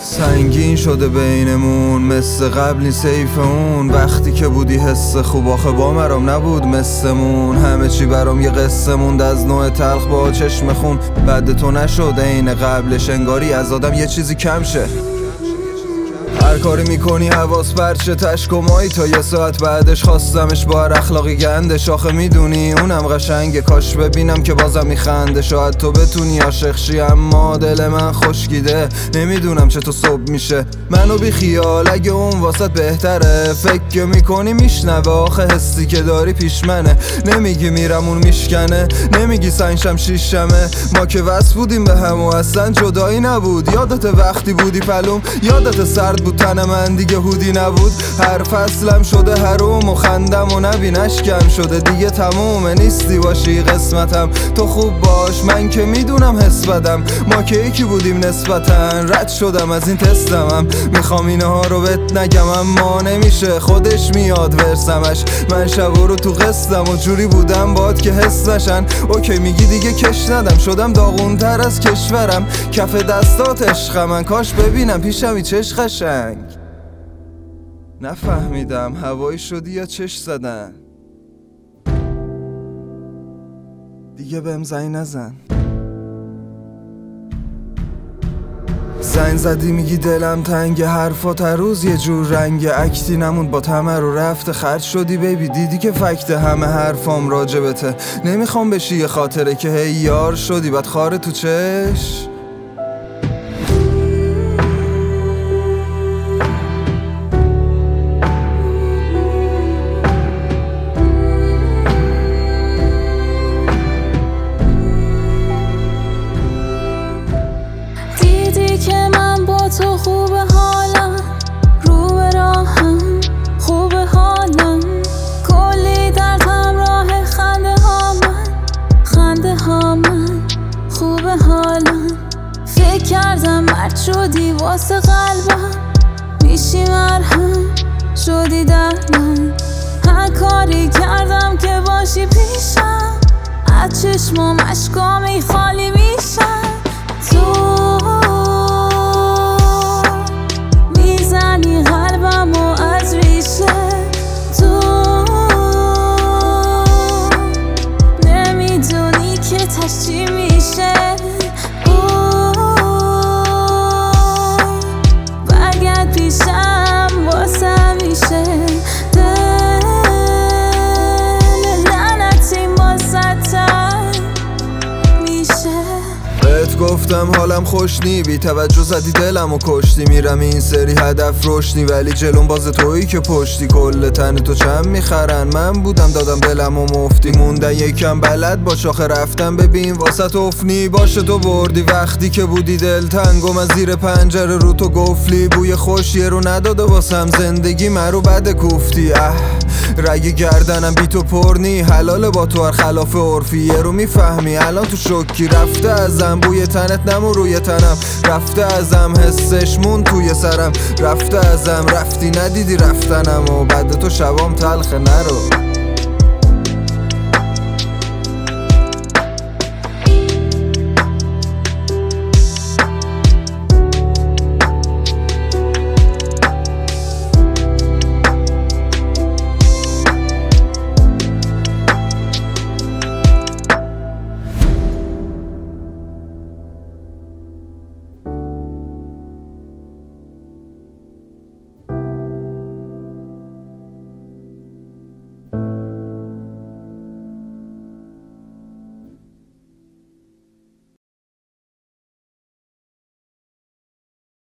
سنگین شده بینمون مثل قبلی سیف اون وقتی که بودی حس خوب آخه با مرام نبود مثلمون همه چی برام یه قصه موند از نوع تلخ با چشم خون بعد تو نشد عین قبلش انگاری از آدم یه چیزی کم شه هر کاری میکنی حواس پرچه تشکمایی تا یه ساعت بعدش خواستمش با هر اخلاقی گندش آخه میدونی اونم قشنگه کاش ببینم که بازم میخنده شاید تو بتونی عاشق شی اما دل من خشکیده نمیدونم چطور صبح میشه منو بی خیال اگه اون واسط بهتره فکر میکنی میشنوه آخه حسی که داری پیش منه نمیگی میرم اون میشکنه نمیگی سنگشم شیشمه ما که وصل بودیم به هم و اصلا جدایی نبود یادت وقتی بودی پلوم یادت سرد بود تن من دیگه هودی نبود هر فصلم شده حروم و خندم و نبی نشکم شده دیگه تمومه نیستی باشی قسمتم تو خوب باش من که میدونم حس بدم ما که یکی بودیم نسبتا رد شدم از این تستمم میخوام اینه ها رو بهت نگم اما نمیشه خودش میاد ورسمش من شبا رو تو قصدم و جوری بودم باد که حس نشن اوکی میگی دیگه کش ندم شدم داغونتر از کشورم کف دستات عشق من کاش ببینم پیشمی چش قشنگ نفهمیدم هوایی شدی یا چش زدن دیگه بهم زنگ نزن زنگ زدی میگی دلم تنگ حرفات هر روز یه جور رنگ اکتی نموند با تمر رو رفته خرج شدی بیبی دیدی که فکت همه حرفام راجبته نمیخوام بشی یه خاطره که هی یار شدی بعد خاره تو چش تو خوب حالم رو به راهم خوب حالم کلی درد همراه خنده ها من خوب حالم فکر کردم مرد شدی واسه قلبم میشی مرهم شدی در من هر کاری کردم که باشی پیشم از چشمام اشکامی خالی میشم تو میزنی قلبمو از ریشه تو نمیدونی که تش چی میشه برگرد پیشم واسه میشه دل لعنتی واسه میشه بهت گفتم حالم خوش نی بی توجه زدی دلمو کشتی میرم این سری هدف روشنی ولی جلوم باز تویی که پشتی کل تن تو چند میخرن من بودم دادم دلمو مفتی موندن یکم بلد باش آخه رفتم ببین واسه افنی باشه تو بردی وقتی که بودی دل تنگم از زیر پنجره رو تو گفلی بوی خوشیه رو نداده واسم زندگی مرو بده کوفتی رگ گردنم بی تو پرنی حلاله با تو هر خلاف عرفی یه رو میفهمی الان تو شوکی رفته ازم بوی تنت نمون روی تنم رفته ازم حسش مون توی سرم رفته ازم رفتی ندیدی رفتنم و بعد تو شبام تلخه نرو